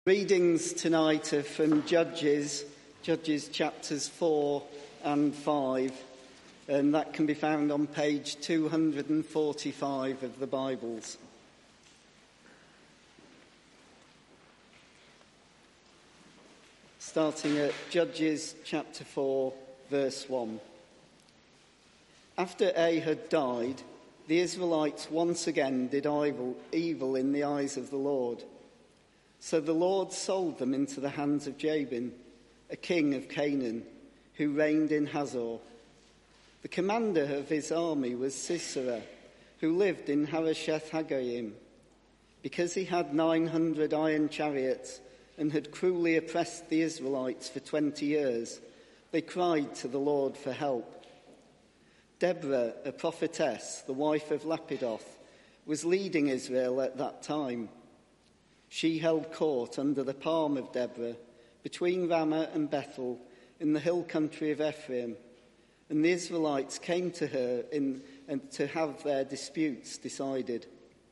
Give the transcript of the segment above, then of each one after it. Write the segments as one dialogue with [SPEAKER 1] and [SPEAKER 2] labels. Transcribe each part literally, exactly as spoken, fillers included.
[SPEAKER 1] Readings tonight are from Judges, Judges chapters four and five, and that can be found on page two hundred forty-five of the Bibles. Starting at Judges chapter four, verse one. After Ahab died, the Israelites once again did evil, evil in the eyes of the Lord. So the Lord sold them into the hands of Jabin, a king of Canaan, who reigned in Hazor. The commander of his army was Sisera, who lived in Harosheth Hagoyim. Because he had nine hundred iron chariots and had cruelly oppressed the Israelites for twenty years, they cried to the Lord for help. Deborah, a prophetess, the wife of Lapidoth, was leading Israel at that time. She held court under the palm of Deborah, between Ramah and Bethel, in the hill country of Ephraim, and the Israelites came to her in, and to have their disputes decided.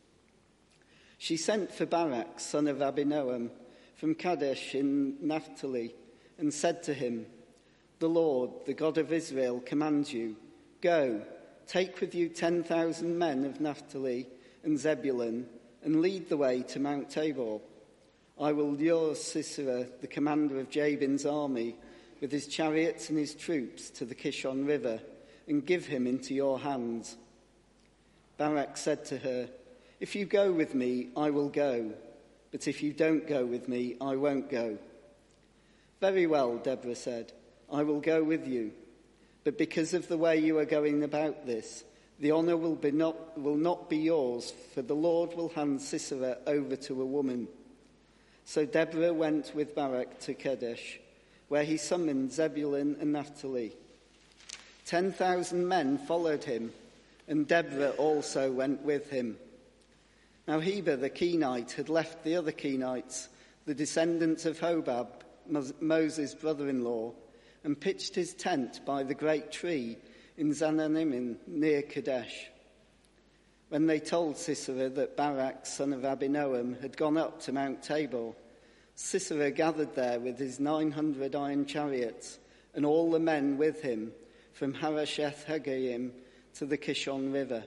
[SPEAKER 1] She sent for Barak, son of Abinoam, from Kadesh in Naphtali, and said to him, "The Lord, the God of Israel, commands you, go, take with you ten thousand men of Naphtali and Zebulun, and lead the way to Mount Tabor. I will lure Sisera, the commander of Jabin's army, with his chariots and his troops to the Kishon River, and give him into your hands." Barak said to her, "If you go with me, I will go, but if you don't go with me, I won't go." "Very well," Deborah said, "I will go with you, but because of the way you are going about this, the honour will, be not, will not be yours, for the Lord will hand Sisera over to a woman." So Deborah went with Barak to Kadesh, where he summoned Zebulun and Naphtali. Ten thousand men followed him, and Deborah also went with him. Now Heber the Kenite had left the other Kenites, the descendants of Hobab, Moses' brother-in-law, and pitched his tent by the great tree in Zananimim near Kadesh. When they told Sisera that Barak, son of Abinoam, had gone up to Mount Tabor, Sisera gathered there with his nine hundred iron chariots and all the men with him from Harosheth Hagoyim to the Kishon River.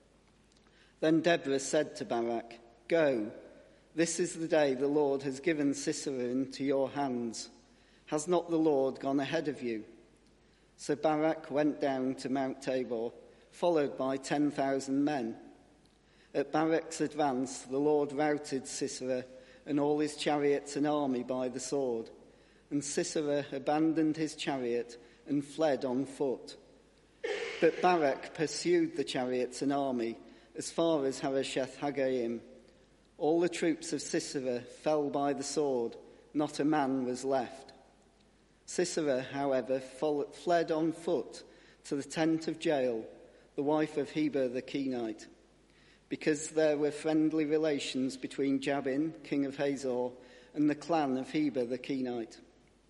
[SPEAKER 1] Then Deborah said to Barak, "Go, this is the day the Lord has given Sisera into your hands. Has not the Lord gone ahead of you?" So Barak went down to Mount Tabor, followed by ten thousand men. At Barak's advance, the Lord routed Sisera and all his chariots and army by the sword, and Sisera abandoned his chariot and fled on foot. But Barak pursued the chariots and army as far as Harosheth Hagoyim. All the troops of Sisera fell by the sword, not a man was left. Sisera, however, fled on foot to the tent of Jael, the wife of Heber the Kenite, because there were friendly relations between Jabin, king of Hazor, and the clan of Heber the Kenite.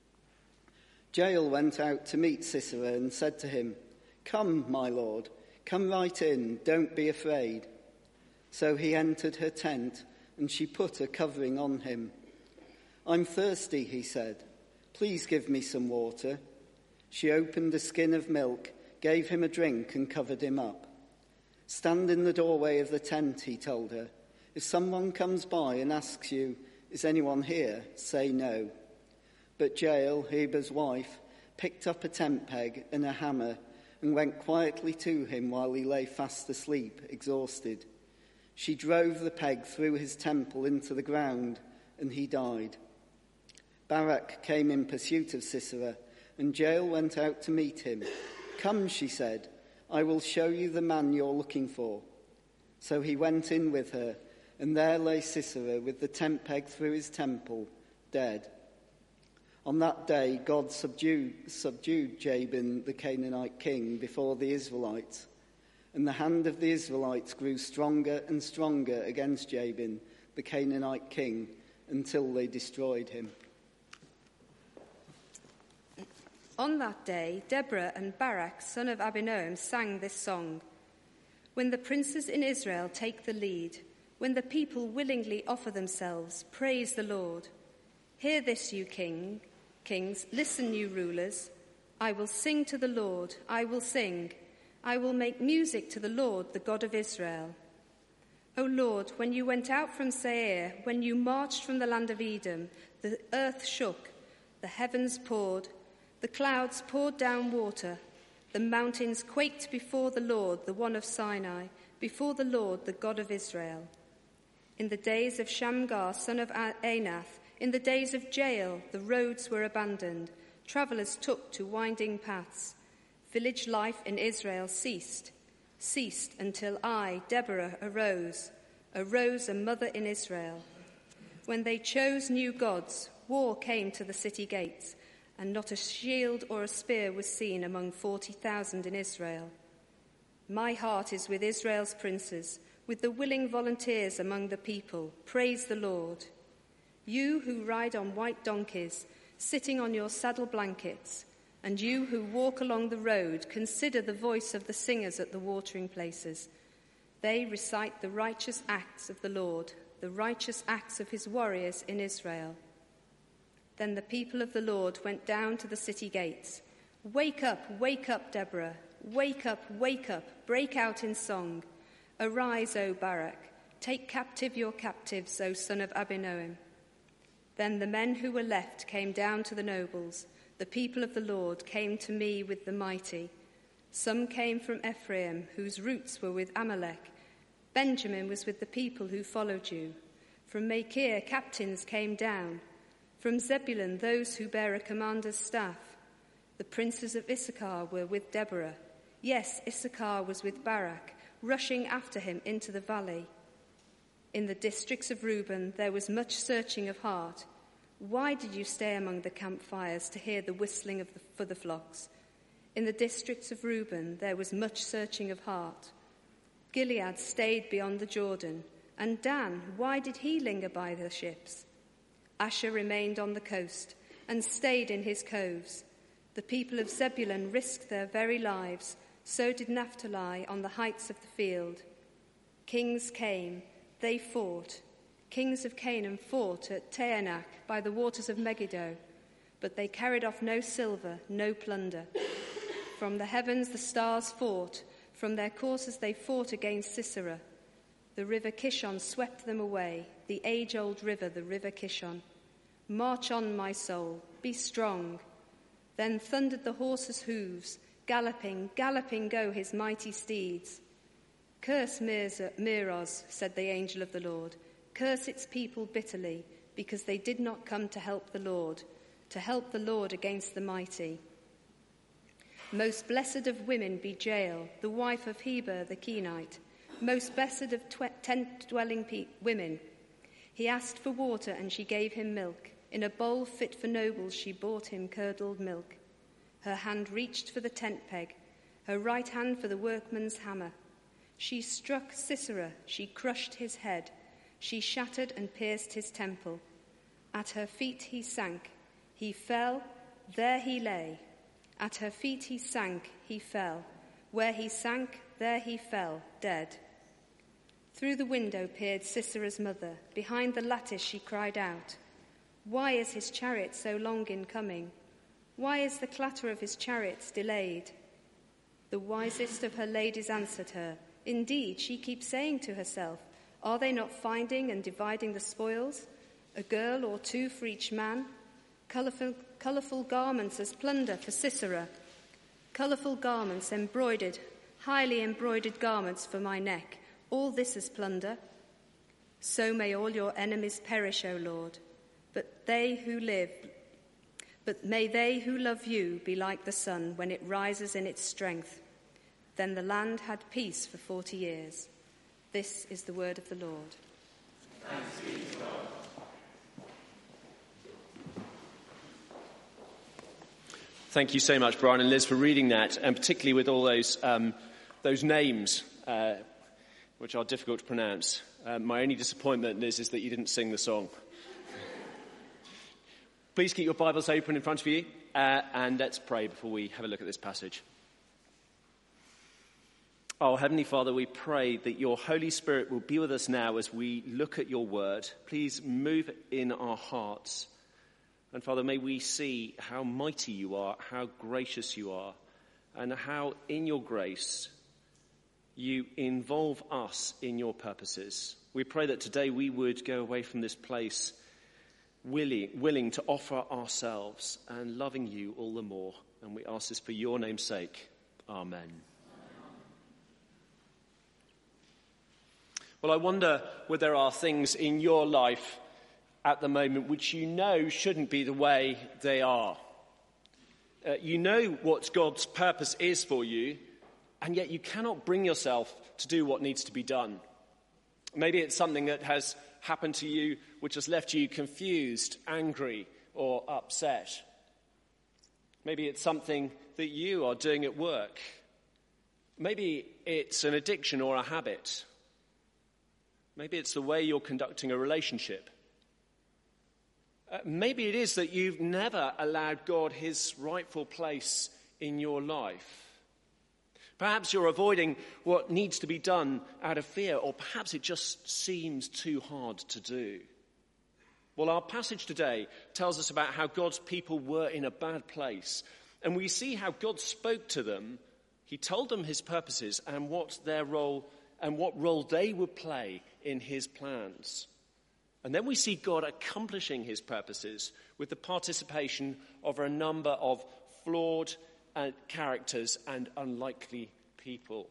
[SPEAKER 1] Jael went out to meet Sisera and said to him, "Come, my lord, come right in, don't be afraid." So he entered her tent, and she put a covering on him. "I'm thirsty," he said. "Please give me some water." She opened a skin of milk, gave him a drink, and covered him up. "Stand in the doorway of the tent," he told her. "If someone comes by and asks you, 'Is anyone here?' say no." But Jael, Heber's wife, picked up a tent peg and a hammer and went quietly to him while he lay fast asleep, exhausted. She drove the peg through his temple into the ground, and he died. Barak came in pursuit of Sisera, and Jael went out to meet him. "Come," she said, "I will show you the man you're looking for." So he went in with her, and there lay Sisera with the tent peg through his temple, dead. On that day God subdued, subdued Jabin, the Canaanite king, before the Israelites, and the hand of the Israelites grew stronger and stronger against Jabin, the Canaanite king, until they destroyed him.
[SPEAKER 2] On that day, Deborah and Barak, son of Abinoam, sang this song. When the princes in Israel take the lead, when the people willingly offer themselves, praise the Lord. Hear this, you king, kings. Listen, you rulers. I will sing to the Lord. I will sing. I will make music to the Lord, the God of Israel. O Lord, when you went out from Seir, when you marched from the land of Edom, the earth shook, the heavens poured, the clouds poured down water, the mountains quaked before the Lord, the one of Sinai, before the Lord, the God of Israel. In the days of Shamgar, son of Anath, in the days of Jael, the roads were abandoned. Travellers took to winding paths. Village life in Israel ceased, ceased until I, Deborah, arose, arose a mother in Israel. When they chose new gods, war came to the city gates, and not a shield or a spear was seen among forty thousand in Israel. My heart is with Israel's princes, with the willing volunteers among the people. Praise the Lord. You who ride on white donkeys, sitting on your saddle blankets, and you who walk along the road, consider the voice of the singers at the watering places. They recite the righteous acts of the Lord, the righteous acts of his warriors in Israel. Then the people of the Lord went down to the city gates. Wake up, wake up, Deborah. Wake up, wake up, break out in song. Arise, O Barak. Take captive your captives, O son of Abinoam. Then the men who were left came down to the nobles. The people of the Lord came to me with the mighty. Some came from Ephraim, whose roots were with Amalek. Benjamin was with the people who followed you. From Machir, captains came down. From Zebulun, those who bear a commander's staff. The princes of Issachar were with Deborah. Yes, Issachar was with Barak, rushing after him into the valley. In the districts of Reuben, there was much searching of heart. Why did you stay among the campfires to hear the whistling of the, for the flocks? In the districts of Reuben, there was much searching of heart. Gilead stayed beyond the Jordan. And Dan, why did he linger by the ships? Asher remained on the coast and stayed in his coves. The people of Zebulun risked their very lives. So did Naphtali on the heights of the field. Kings came, they fought. Kings of Canaan fought at Taanach by the waters of Megiddo, but they carried off no silver, no plunder. From the heavens the stars fought. From their courses they fought against Sisera. The river Kishon swept them away, the age-old river, the river Kishon. March on, my soul, be strong. Then thundered the horse's hooves. Galloping, galloping go his mighty steeds. Curse Meroz, said the angel of the Lord. Curse its people bitterly, because they did not come to help the Lord, to help the Lord against the mighty. Most blessed of women be Jael, the wife of Heber the Kenite. Most blessed of tw- tent-dwelling pe- women. He asked for water, and she gave him milk. In a bowl fit for nobles she brought him curdled milk. Her hand reached for the tent peg, her right hand for the workman's hammer. She struck Sisera, she crushed his head. She shattered and pierced his temple. At her feet he sank. He fell, there he lay. At her feet he sank, he fell. Where he sank, there he fell, dead. Through the window peered Sisera's mother. Behind the lattice she cried out, "Why is his chariot so long in coming? Why is the clatter of his chariots delayed?" The wisest of her ladies answered her, "Indeed, she keeps saying to herself, are they not finding and dividing the spoils? A girl or two for each man? Colourful, colourful garments as plunder for Sisera. Colourful garments embroidered, highly embroidered garments for my neck. All this is plunder. So may all your enemies perish, O Lord. But they who live, but may they who love you be like the sun when it rises in its strength." Then the land had peace for forty years. This is the word of the Lord.
[SPEAKER 3] Thanks be to God. Thank you so much, Brian and Liz, for reading that, and particularly with all those um, those names, uh, which are difficult to pronounce. Uh, my only disappointment, Liz, is that you didn't sing the song. Please keep your Bibles open in front of you, uh, and let's pray before we have a look at this passage. Oh, Heavenly Father, we pray that your Holy Spirit will be with us now as we look at your word. Please move in our hearts And Father, may we see how mighty you are, how gracious you are, and how in your grace you involve us in your purposes. We pray that today we would go away from this place willing, willing to offer ourselves and loving you all the more. And we ask this for your name's sake. Amen. Well, I wonder whether there are things in your life at the moment which you know shouldn't be the way they are. Uh, you know what God's purpose is for you, and yet you cannot bring yourself to do what needs to be done. Maybe it's something that has happened to you which has left you confused, angry, or upset. Maybe it's something that you are doing at work. Maybe it's an addiction or a habit. Maybe it's the way you're conducting a relationship. Uh, maybe it is that you've never allowed God his rightful place in your life. Perhaps you're avoiding what needs to be done out of fear, or perhaps it just seems too hard to do. Well, our passage today tells us about how God's people were in a bad place, and we see how God spoke to them. He told them his purposes and what their role and what role they would play in his plans. And then we see God accomplishing his purposes with the participation of a number of flawed uh, characters and unlikely people.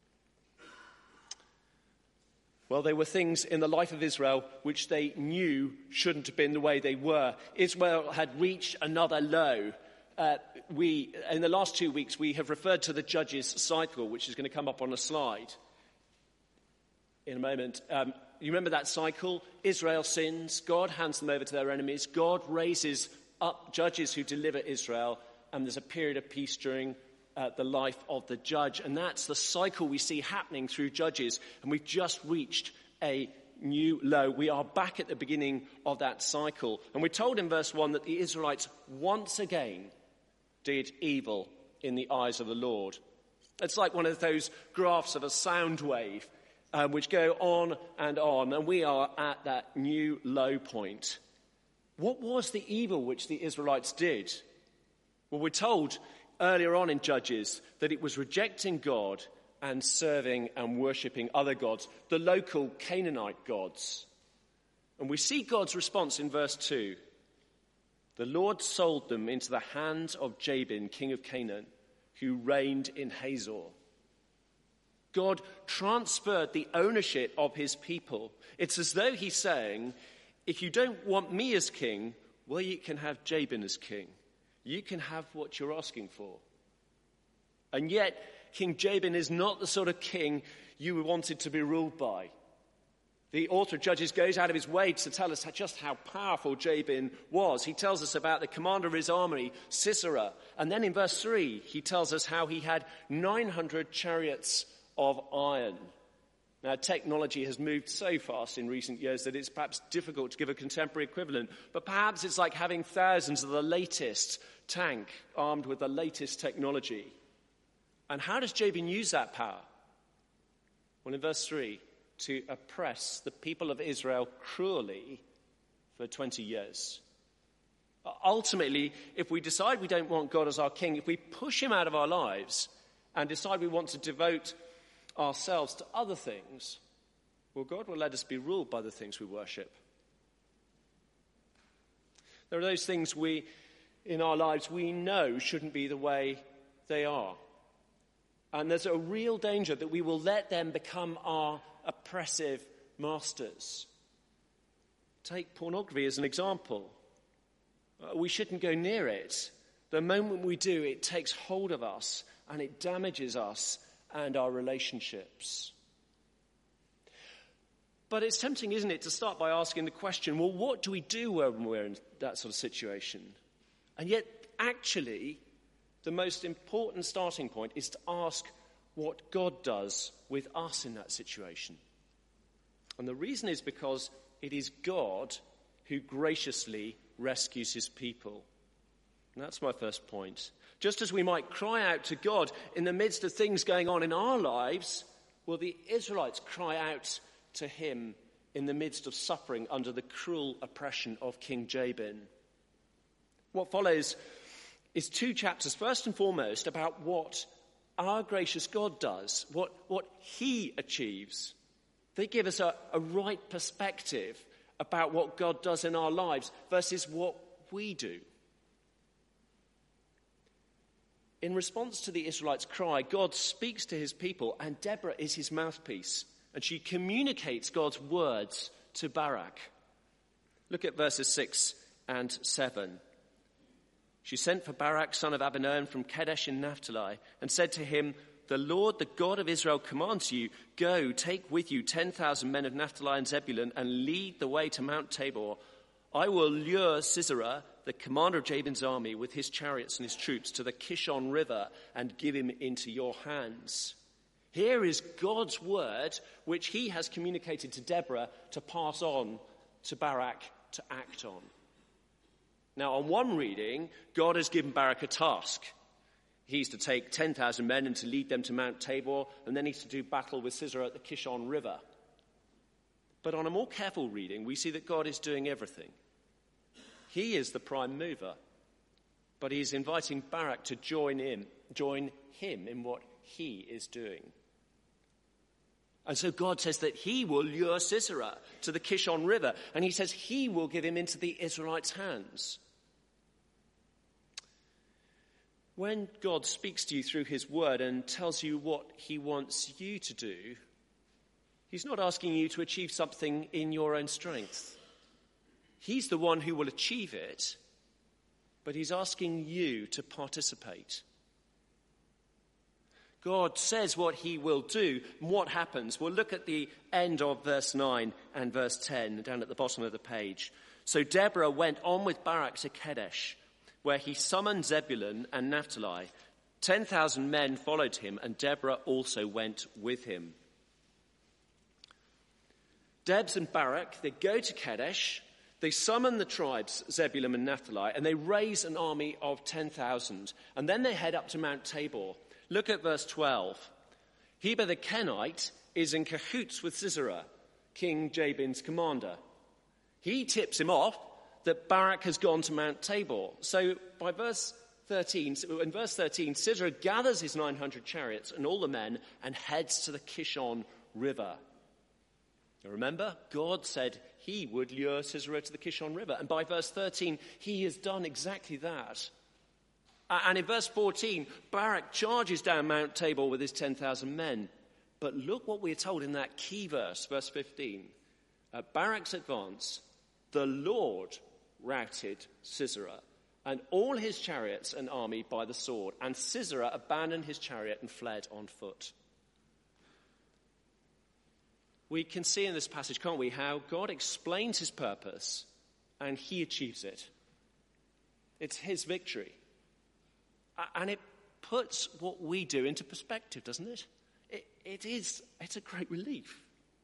[SPEAKER 3] Well, there were things in the life of Israel which they knew shouldn't have been the way they were. Israel had reached another low. Uh, we, in the last two weeks, we have referred to the Judges cycle, which is going to come up on a slide in a moment. Um, you remember that cycle? Israel sins, God hands them over to their enemies, God raises up judges who deliver Israel, and there's a period of peace during uh, the life of the judge. And that's the cycle we see happening through Judges, and we've just reached a new low. We are back at the beginning of that cycle. And we're told in verse one that the Israelites once again did evil in the eyes of the Lord. It's like one of those graphs of a sound wave, Um, which go on and on, and we are at that new low point. What was the evil which the Israelites did? Well, we're told earlier on in Judges that it was rejecting God and serving and worshipping other gods, the local Canaanite gods. And we see God's response in verse two. The Lord sold them into the hands of Jabin, king of Canaan, who reigned in Hazor. God transferred the ownership of his people. It's as though he's saying, if you don't want me as king, well, you can have Jabin as king. You can have what you're asking for. And yet, King Jabin is not the sort of king you wanted to be ruled by. The author of Judges goes out of his way to tell us just how powerful Jabin was. He tells us about the commander of his army, Sisera. And then in verse three, he tells us how he had nine hundred chariots of iron. Now, technology has moved so fast in recent years that it's perhaps difficult to give a contemporary equivalent, but perhaps it's like having thousands of the latest tank armed with the latest technology. And how does Jabin use that power? Well, in verse three, to oppress the people of Israel cruelly for twenty years. Ultimately, if we decide we don't want God as our king, if we push him out of our lives and decide we want to devote ourselves to other things, well, God will let us be ruled by the things we worship. There are those things we, in our lives, we know shouldn't be the way they are. And there's a real danger that we will let them become our oppressive masters. Take pornography as an example. Uh, we shouldn't go near it. The moment we do, it takes hold of us and it damages us and our relationships. But it's tempting, isn't it, to start by asking the question, well, what do we do when we're in that sort of situation? And yet, actually, the most important starting point is to ask what God does with us in that situation. And the reason is because it is God who graciously rescues his people. And that's my first point. Just as we might cry out to God in the midst of things going on in our lives, well, the Israelites cry out to him in the midst of suffering under the cruel oppression of King Jabin. What follows is two chapters, first and foremost, about what our gracious God does, what, what he achieves. They give us a, a right perspective about what God does in our lives versus what we do. In response to the Israelites' cry, God speaks to his people, and Deborah is his mouthpiece, and she communicates God's words to Barak. Look at verses six and seven. She sent for Barak, son of Abinoam, from Kadesh in Naphtali, and said to him, "The Lord, the God of Israel, commands you, go, take with you ten thousand men of Naphtali and Zebulun, and lead the way to Mount Tabor. I will lure Sisera, the commander of Jabin's army, with his chariots and his troops to the Kishon River, and give him into your hands." Here is God's word, which he has communicated to Deborah to pass on to Barak to act on. Now, on one reading, God has given Barak a task. He's to take ten thousand men and to lead them to Mount Tabor, and then he's to do battle with Sisera at the Kishon River. But on a more careful reading, we see that God is doing everything. He is the prime mover, but he's inviting Barak to join him, join him in what he is doing. And so God says that he will lure Sisera to the Kishon River, and he says he will give him into the Israelites' hands. When God speaks to you through his word and tells you what he wants you to do, he's not asking you to achieve something in your own strength. He's the one who will achieve it, but he's asking you to participate. God says what he will do, and what happens. We'll look at the end of verse nine and verse ten, down at the bottom of the page. So Deborah went on with Barak to Kadesh, where he summoned Zebulun and Naphtali. Ten thousand men followed him, and Deborah also went with him. Debs and Barak, they go to Kadesh. They summon the tribes, Zebulun and Naphtali, and they raise an army of ten thousand. And then they head up to Mount Tabor. Look at verse twelve. Heber the Kenite is in cahoots with Sisera, King Jabin's commander. He tips him off that Barak has gone to Mount Tabor. So by verse thirteen, in verse thirteen, Sisera gathers his nine hundred chariots and all the men and heads to the Kishon River. Now remember, God said he would lure Sisera to the Kishon River. And by verse thirteen, he has done exactly that. And in verse fourteen, Barak charges down Mount Tabor with his ten thousand men. But look what we're told in that key verse, verse fifteen. At Barak's advance, the Lord routed Sisera and all his chariots and army by the sword, and Sisera abandoned his chariot and fled on foot. We can see in this passage, can't we, how God explains his purpose and he achieves it. It's his victory. And it puts what we do into perspective, doesn't it? It, it is, it's a great relief.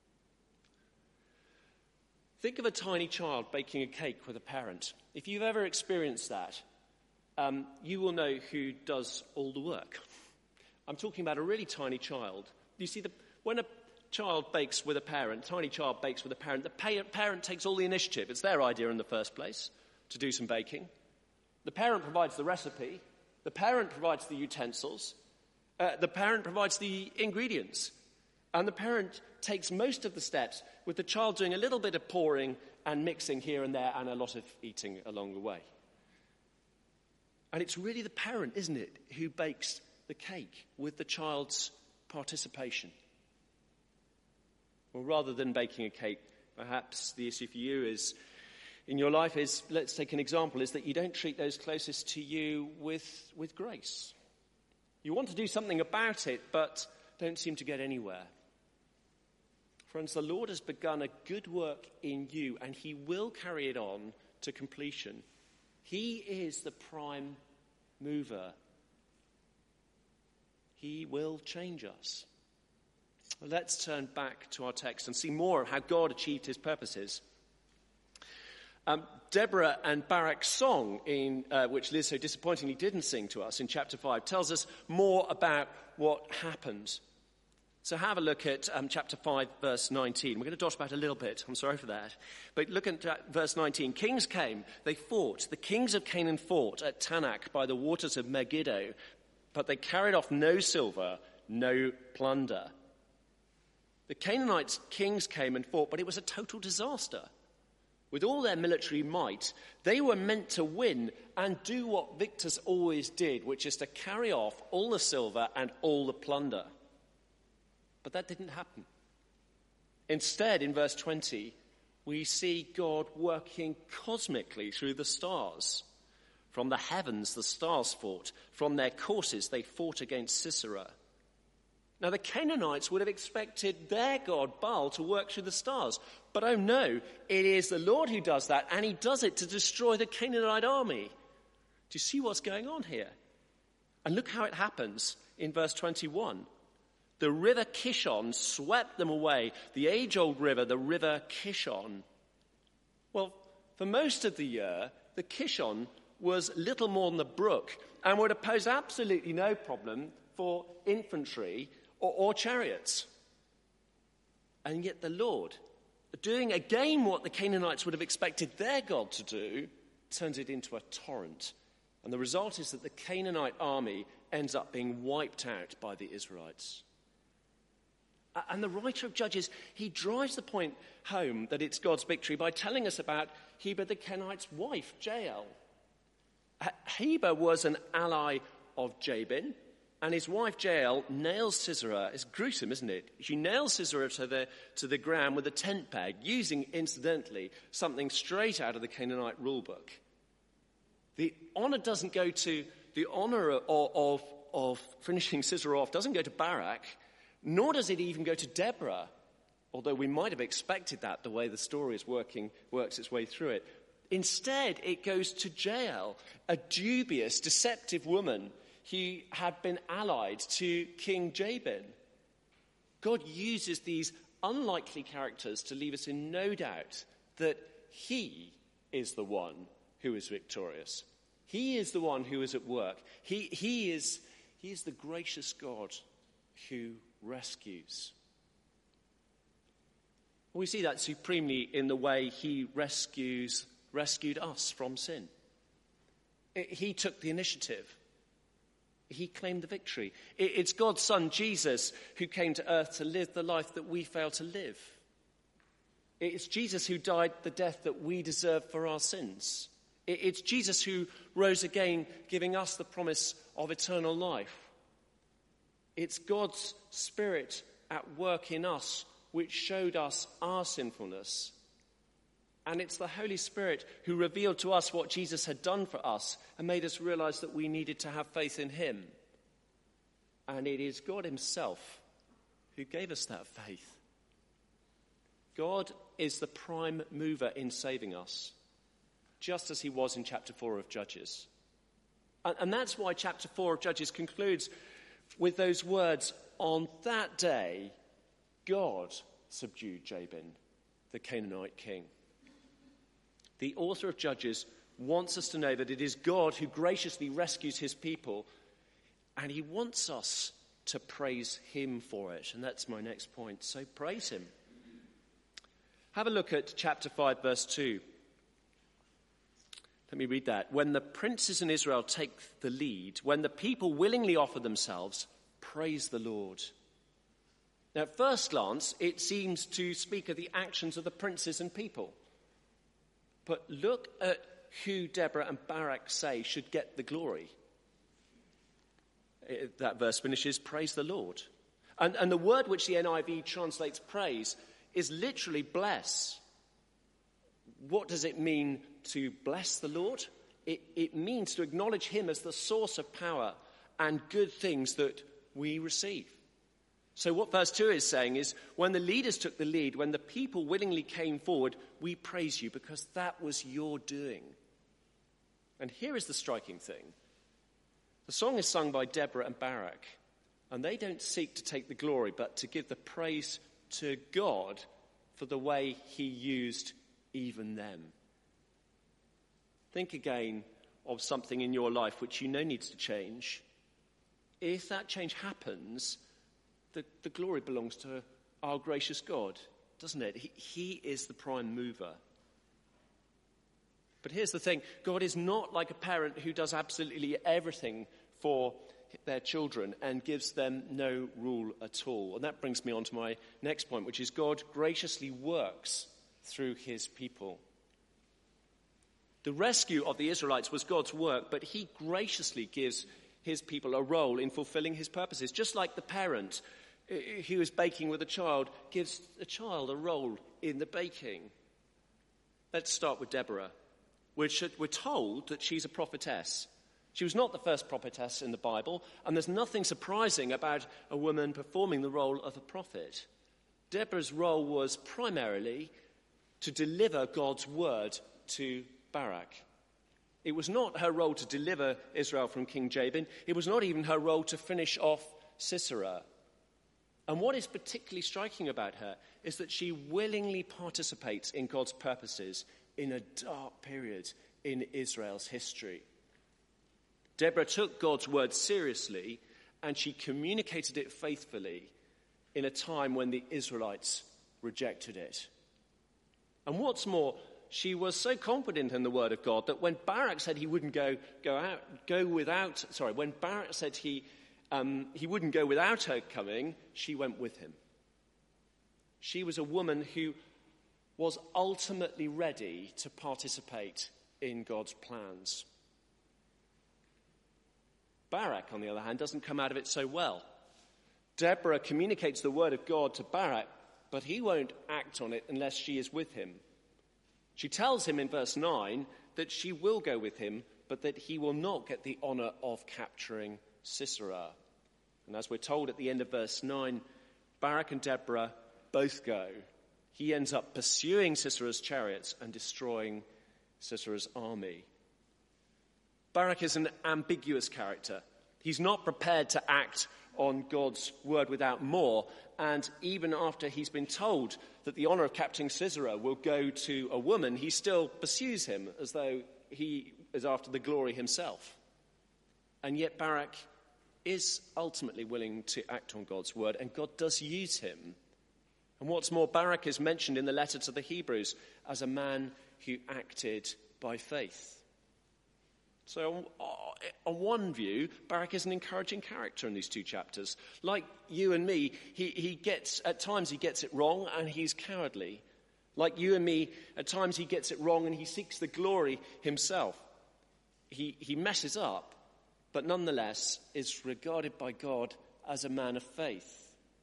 [SPEAKER 3] Think of a tiny child baking a cake with a parent. If you've ever experienced that, um, you will know who does all the work. I'm talking about a really tiny child. You see, the, when a child bakes with a parent, tiny child bakes with a parent, the pa- parent takes all the initiative. It's their idea in the first place to do some baking. The parent provides the recipe. The parent provides the utensils. Uh, the parent provides the ingredients. And the parent takes most of the steps, with the child doing a little bit of pouring and mixing here and there and a lot of eating along the way. And it's really the parent, isn't it, who bakes the cake with the child's participation. Well, rather than baking a cake, perhaps the issue for you is, in your life is, let's take an example, is that you don't treat those closest to you with, with grace. You want to do something about it, but don't seem to get anywhere. Friends, the Lord has begun a good work in you, and he will carry it on to completion. He is the prime mover. He will change us. Let's turn back to our text and see more of how God achieved his purposes. Um, Deborah and Barak's song, in, uh, which Liz so disappointingly didn't sing to us in chapter five, tells us more about what happened. So have a look at um, chapter five, verse nineteen. We're going to dot about a little bit. I'm sorry for that. But look at uh, verse nineteen. Kings came, they fought. The kings of Canaan fought at Tanakh by the waters of Megiddo, but they carried off no silver, no plunder. The Canaanites' kings came and fought, but it was a total disaster. With all their military might, they were meant to win and do what victors always did, which is to carry off all the silver and all the plunder. But that didn't happen. Instead, in verse twenty, we see God working cosmically through the stars. From the heavens, the stars fought. From their courses, they fought against Sisera. Now, the Canaanites would have expected their god, Baal, to work through the stars. But oh no, it is the Lord who does that, and he does it to destroy the Canaanite army. Do you see what's going on here? And look how it happens in verse twenty-one. The river Kishon swept them away, the age-old river, the river Kishon. Well, for most of the year, the Kishon was little more than a brook and would have posed absolutely no problem for infantry or, or chariots. And yet the Lord, doing again what the Canaanites would have expected their God to do, turns it into a torrent. And the result is that the Canaanite army ends up being wiped out by the Israelites. And the writer of Judges, he drives the point home that it's God's victory by telling us about Heber the Kenite's wife, Jael. Heber was an ally of Jabin, and his wife Jael nails Sisera. It's gruesome, isn't it? She nails Sisera to the, to the ground with a tent peg, using, incidentally, something straight out of the Canaanite rulebook. The honor doesn't go to, the honor of, of, of finishing Sisera off doesn't go to Barak, nor does it even go to Deborah, although we might have expected that the way the story is working, works its way through it. Instead, it goes to Jael, a dubious, deceptive woman who had been allied to King Jabin. God uses these unlikely characters to leave us in no doubt that he is the one who is victorious. He is the one who is at work. He, he, is, he is the gracious God who rescues. We see that supremely in the way he rescues, rescued us from sin. He took the initiative. He claimed the victory. It's God's Son, Jesus, who came to earth to live the life that we fail to live. It's Jesus who died the death that we deserve for our sins. It's Jesus who rose again, giving us the promise of eternal life. It's God's Spirit at work in us, which showed us our sinfulness. And it's the Holy Spirit who revealed to us what Jesus had done for us and made us realize that we needed to have faith in him. And it is God himself who gave us that faith. God is the prime mover in saving us, just as he was in chapter four of Judges. And, and that's why chapter four of Judges concludes with those words, on that day, God subdued Jabin, the Canaanite king. The author of Judges wants us to know that it is God who graciously rescues his people, and he wants us to praise him for it. And that's my next point. So praise him. Have a look at chapter five, verse two. Let me read that. When the princes in Israel take the lead, when the people willingly offer themselves, praise the Lord. Now, at first glance, it seems to speak of the actions of the princes and people. But look at who Deborah and Barak say should get the glory. It, that verse finishes, praise the Lord. And, and the word which the N I V translates praise is literally bless. What does it mean to bless the Lord? It, it means to acknowledge him as the source of power and good things that we receive. So what verse two is saying is, when the leaders took the lead, when the people willingly came forward, we praise you because that was your doing. And here is the striking thing. The song is sung by Deborah and Barak, and they don't seek to take the glory, but to give the praise to God for the way he used even them. Think again of something in your life which you know needs to change. If that change happens, the, the glory belongs to our gracious God, doesn't it? He, he is the prime mover. But here's the thing. God is not like a parent who does absolutely everything for their children and gives them no rule at all. And that brings me on to my next point, which is God graciously works through his people. The rescue of the Israelites was God's work, but he graciously gives his people a role in fulfilling his purposes. Just like the parent who is baking with a child gives the child a role in the baking. Let's start with Deborah. We're, we're told that she's a prophetess. She was not the first prophetess in the Bible, and there's nothing surprising about a woman performing the role of a prophet. Deborah's role was primarily to deliver God's word to Barak. It was not her role to deliver Israel from King Jabin. It was not even her role to finish off Sisera. And what is particularly striking about her is that she willingly participates in God's purposes in a dark period in Israel's history. Deborah took God's word seriously, and she communicated it faithfully in a time when the Israelites rejected it. And what's more, she was so confident in the word of God that when Barak said he wouldn't go go out go without sorry when Barak said he um, he wouldn't go without her coming, she went with him. She was a woman who was ultimately ready to participate in God's plans. Barak, on the other hand, doesn't come out of it so well. Deborah communicates the word of God to Barak, but he won't act on it unless she is with him. She tells him in verse nine that she will go with him, but that he will not get the honor of capturing Sisera. And as we're told at the end of verse nine, Barak and Deborah both go. He ends up pursuing Sisera's chariots and destroying Sisera's army. Barak is an ambiguous character. He's not prepared to act on God's word without more, and even after he's been told that the honor of capturing Sisera will go to a woman, he still pursues him as though he is after the glory himself. And yet Barak is ultimately willing to act on God's word, and God does use him. And what's more, Barak is mentioned in the letter to the Hebrews as a man who acted by faith. So on one view, Barak is an encouraging character in these two chapters. Like you and me, he, he gets, at times he gets it wrong and he's cowardly. Like you and me, at times he gets it wrong and he seeks the glory himself. He, he messes up, but nonetheless is regarded by God as a man of faith.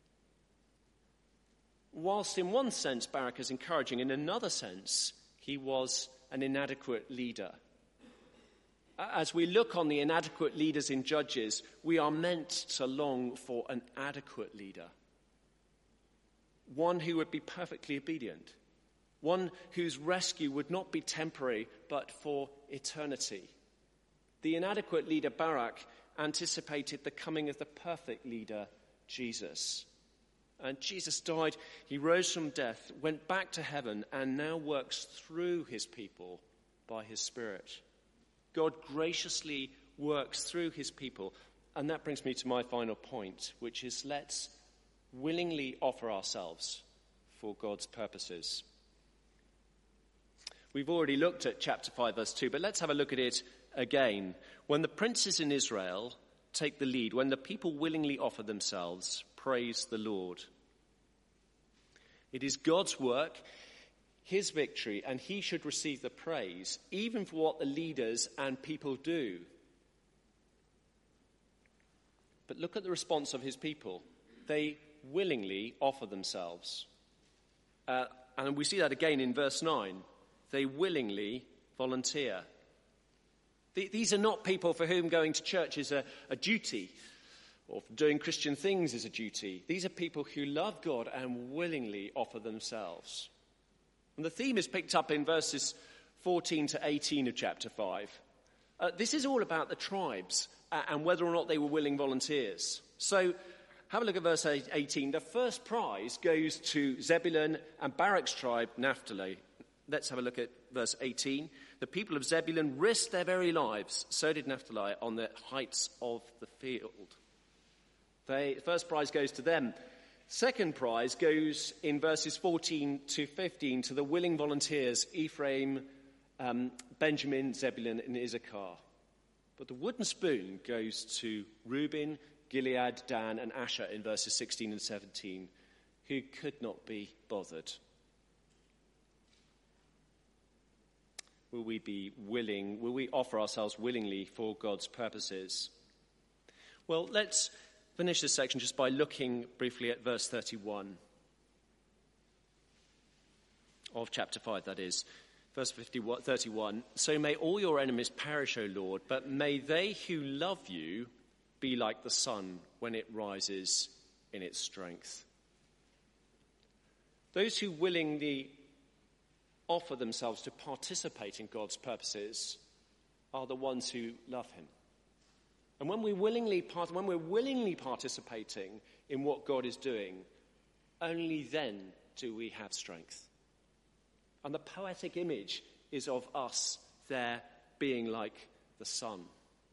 [SPEAKER 3] Whilst in one sense Barak is encouraging, in another sense he was an inadequate leader. As we look on the inadequate leaders in Judges, we are meant to long for an adequate leader. One who would be perfectly obedient. One whose rescue would not be temporary, but for eternity. The inadequate leader Barak anticipated the coming of the perfect leader, Jesus. And Jesus died, he rose from death, went back to heaven, and now works through his people by his Spirit. God graciously works through his people. And that brings me to my final point, which is let's willingly offer ourselves for God's purposes. We've already looked at chapter five, verse two, but let's have a look at it again. When the princes in Israel take the lead, when the people willingly offer themselves, praise the Lord. It is God's work, his victory, and he should receive the praise, even for what the leaders and people do. But look at the response of his people. They willingly offer themselves. Uh, and we see that again in verse nine. They willingly volunteer. The, these are not people for whom going to church is a, a duty, or doing Christian things is a duty. These are people who love God and willingly offer themselves. And the theme is picked up in verses fourteen to eighteen of chapter five. Uh, this is all about the tribes uh, and whether or not they were willing volunteers. So have a look at verse eighteen. The first prize goes to Zebulun and Barak's tribe, Naphtali. Let's have a look at verse eighteen. The people of Zebulun risked their very lives. So did Naphtali on the heights of the field. They, first prize goes to them. Second prize goes in verses fourteen to fifteen to the willing volunteers, Ephraim, um, Benjamin, Zebulun, and Issachar. But the wooden spoon goes to Reuben, Gilead, Dan, and Asher in verses sixteen and seventeen, who could not be bothered. Will we be willing, will we offer ourselves willingly for God's purposes? Well, let's finish this section just by looking briefly at verse thirty-one of chapter five, that is. Verse thirty-one, so may all your enemies perish, O Lord, but may they who love you be like the sun when it rises in its strength. Those who willingly offer themselves to participate in God's purposes are the ones who love him. And when we willingly part, when we're willingly participating in what God is doing, only then do we have strength. And the poetic image is of us there being like the sun.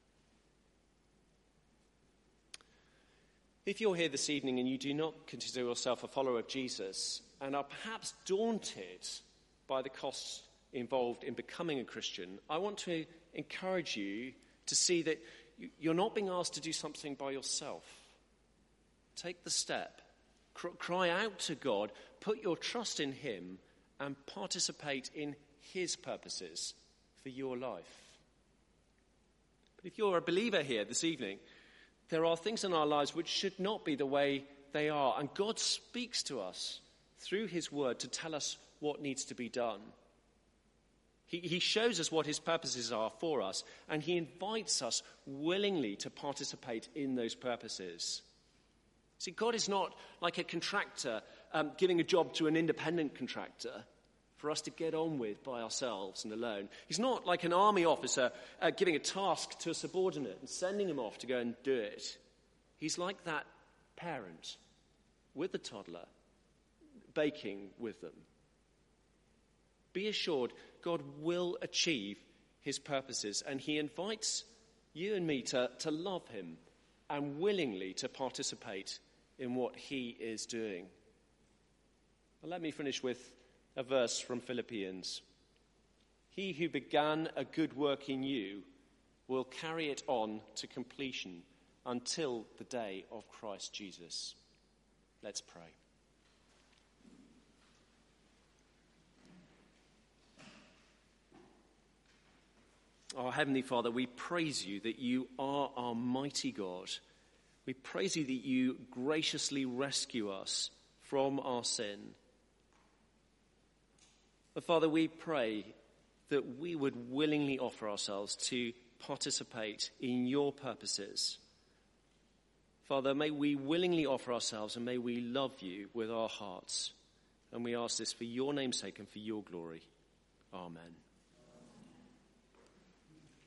[SPEAKER 3] If you're here this evening and you do not consider yourself a follower of Jesus and are perhaps daunted by the costs involved in becoming a Christian, I want to encourage you to see that you're not being asked to do something by yourself. Take the step. Cry out to God. Put your trust in him and participate in his purposes for your life. But if you're a believer here this evening, there are things in our lives which should not be the way they are. And God speaks to us through his word to tell us what needs to be done. He, he shows us what his purposes are for us, and he invites us willingly to participate in those purposes. See, God is not like a contractor um, giving a job to an independent contractor for us to get on with by ourselves and alone. He's not like an army officer uh, giving a task to a subordinate and sending him off to go and do it. He's like that parent with the toddler, baking with them. Be assured, God will achieve his purposes, and he invites you and me to, to love him and willingly to participate in what he is doing. Well, let me finish with a verse from Philippians. He who began a good work in you will carry it on to completion until the day of Christ Jesus. Let's pray. Our Heavenly Father, we praise you that you are our mighty God. We praise you that you graciously rescue us from our sin. But Father, we pray that we would willingly offer ourselves to participate in your purposes. Father, may we willingly offer ourselves and may we love you with our hearts. And we ask this for your name's sake and for your glory. Amen.